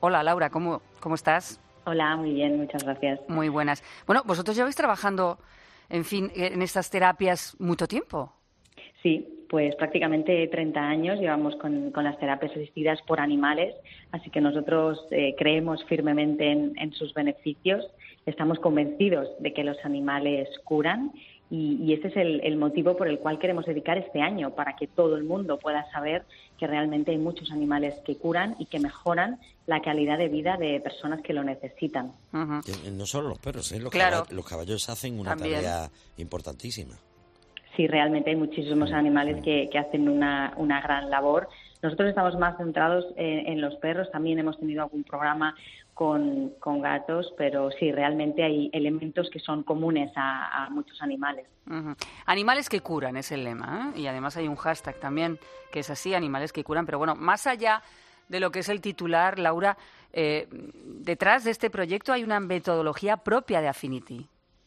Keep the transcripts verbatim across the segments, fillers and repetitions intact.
Hola Laura, ¿cómo, cómo estás? Hola, muy bien, muchas gracias. Muy buenas. Bueno, vosotros lleváis trabajando, en fin, en estas terapias mucho tiempo. Sí, pues prácticamente treinta años llevamos con, con las terapias asistidas por animales, así que nosotros eh, creemos firmemente en, en sus beneficios, estamos convencidos de que los animales curan y, y ese es el, el motivo por el cual queremos dedicar este año, para que todo el mundo pueda saber que realmente hay muchos animales que curan y que mejoran la calidad de vida de personas que lo necesitan. Uh-huh. No solo los perros, ¿eh? los, claro. caball- los caballos hacen una También. tarea importantísima. Sí, realmente hay muchísimos sí, animales sí. Que, que hacen una, una gran labor. Nosotros estamos más centrados en, en los perros, también hemos tenido algún programa con, con gatos, pero sí, realmente hay elementos que son comunes a, a muchos animales. Uh-huh. Animales que curan es el lema, ¿eh? Y además hay un hashtag también que es así, animales que curan. Pero bueno, más allá de lo que es el titular, Laura, eh, detrás de este proyecto hay una metodología propia de Affinity.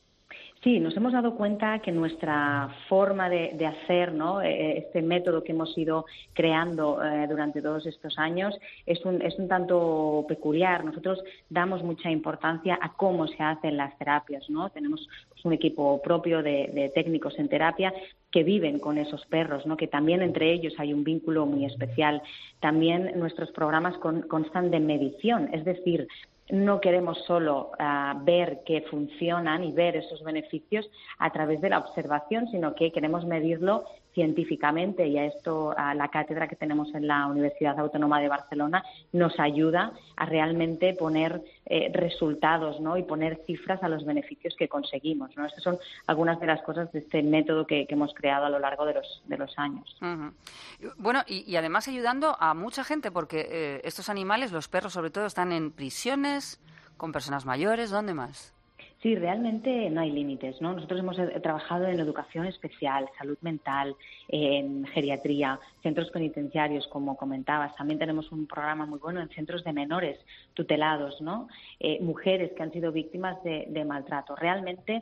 Sí, nos hemos dado cuenta que nuestra forma de, de hacer, ¿no?, este método que hemos ido creando eh, durante todos estos años es un, es un tanto peculiar. Nosotros damos mucha importancia a cómo se hacen las terapias, ¿no? Tenemos pues, un equipo propio de, de técnicos en terapia que viven con esos perros, ¿no?, que también entre ellos hay un vínculo muy especial. También nuestros programas con, constan de medición, es decir, no queremos solo uh, ver que funcionan y ver esos beneficios a través de la observación, sino que queremos medirlo científicamente, y a esto a la cátedra que tenemos en la Universidad Autónoma de Barcelona nos ayuda a realmente poner eh, resultados, ¿no?, y poner cifras a los beneficios que conseguimos, ¿no? Estas son algunas de las cosas de este método que, que hemos creado a lo largo de los, de los años. Uh-huh. Bueno, y, y además ayudando a mucha gente, porque eh, estos animales, los perros sobre todo, están en prisiones, con personas mayores, ¿dónde más? Sí, realmente no hay límites, ¿no? Nosotros hemos eh, trabajado en educación especial, salud mental, en geriatría, centros penitenciarios, como comentabas. También tenemos un programa muy bueno en centros de menores tutelados, ¿no? Eh, mujeres que han sido víctimas de, de maltrato. Realmente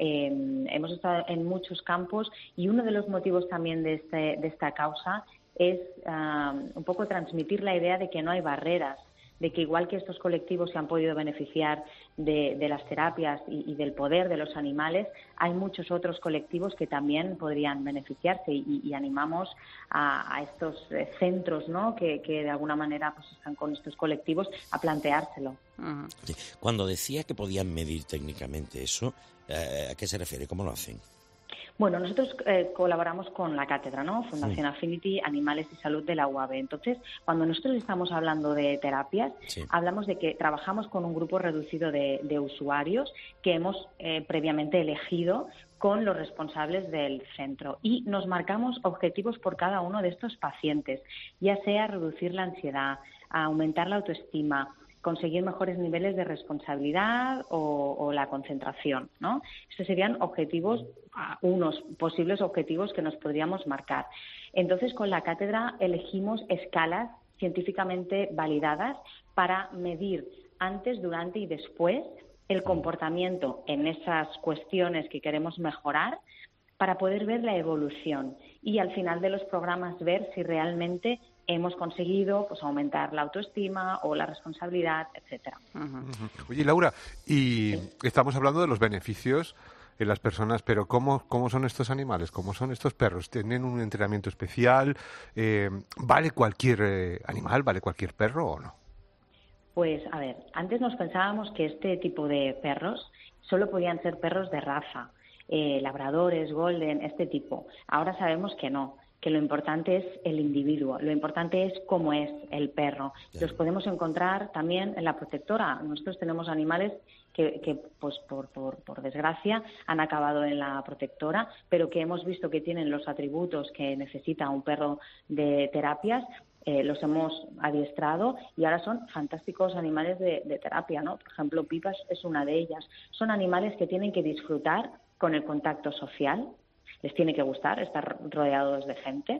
eh, hemos estado en muchos campos, y uno de los motivos también de, este, de esta causa es uh, un poco transmitir la idea de que no hay barreras, de que igual que estos colectivos se han podido beneficiar de, de las terapias y, y del poder de los animales, hay muchos otros colectivos que también podrían beneficiarse, y, y animamos a, a estos centros, ¿no?, que, que de alguna manera pues están con estos colectivos a planteárselo. Uh-huh. Cuando decía que podían medir técnicamente eso, eh, ¿a qué se refiere? ¿Cómo lo hacen? Bueno, nosotros eh, colaboramos con la cátedra, ¿no?, Fundación sí. Affinity, Animales y Salud de la U A B. Entonces, cuando nosotros estamos hablando de terapias, sí. hablamos de que trabajamos con un grupo reducido de, de usuarios que hemos eh, previamente elegido con los responsables del centro, y nos marcamos objetivos por cada uno de estos pacientes, ya sea reducir la ansiedad, aumentar la autoestima, conseguir mejores niveles de responsabilidad o, o la concentración, ¿no? Estos serían objetivos, unos posibles objetivos que nos podríamos marcar. Entonces, con la cátedra elegimos escalas científicamente validadas para medir antes, durante y después el comportamiento en esas cuestiones que queremos mejorar, para poder ver la evolución y al final de los programas ver si realmente hemos conseguido pues aumentar la autoestima o la responsabilidad, etcétera. Uh-huh. Oye, Laura, y sí. estamos hablando de los beneficios en las personas, pero ¿cómo, cómo son estos animales? ¿Cómo son estos perros? ¿Tienen un entrenamiento especial? Eh, ¿Vale cualquier eh, animal? ¿Vale cualquier perro o no? Pues, a ver, antes nos pensábamos que este tipo de perros solo podían ser perros de raza, eh, labradores, golden, este tipo. Ahora sabemos que no, que lo importante es el individuo, lo importante es cómo es el perro. Los podemos encontrar también en la protectora. Nosotros tenemos animales que, que pues por, por, por desgracia, han acabado en la protectora, pero que hemos visto que tienen los atributos que necesita un perro de terapias. Eh, los hemos adiestrado y ahora son fantásticos animales de, de terapia, ¿no? Por ejemplo, Pipa es una de ellas. Son animales que tienen que disfrutar con el contacto social, les tiene que gustar estar rodeados de gente,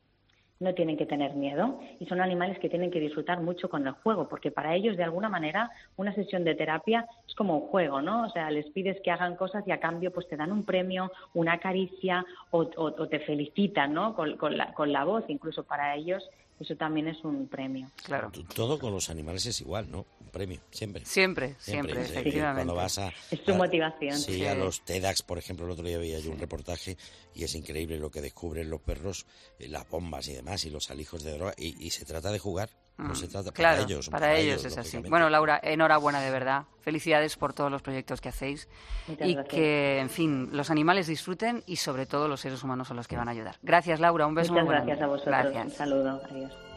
no tienen que tener miedo, y son animales que tienen que disfrutar mucho con el juego, porque para ellos, de alguna manera, una sesión de terapia es como un juego, ¿no? O sea, les pides que hagan cosas y a cambio pues te dan un premio, una caricia o, o, o te felicitan, ¿no? Con, con, la, con la voz. Incluso para ellos eso también es un premio. Claro. Todo con los animales es igual, ¿no? Un premio, siempre. Siempre, siempre, siempre efectivamente. Cuando vas a, es tu a, motivación. Sí, sí, a los TEDx, por ejemplo, el otro día veía yo un reportaje y es increíble lo que descubren los perros, eh, las bombas y demás, y los alijos de droga, y, y se trata de jugar, mm, no se trata claro, para ellos. Para, para ellos, ellos es así. Bueno, Laura, enhorabuena de verdad. Felicidades por todos los proyectos que hacéis. Muchas y gracias. Que, en fin, los animales disfruten y sobre todo los seres humanos son los que van a ayudar. Gracias, Laura. Un beso Muchas muy grande. gracias a vosotros. Gracias. Un saludo. Adiós.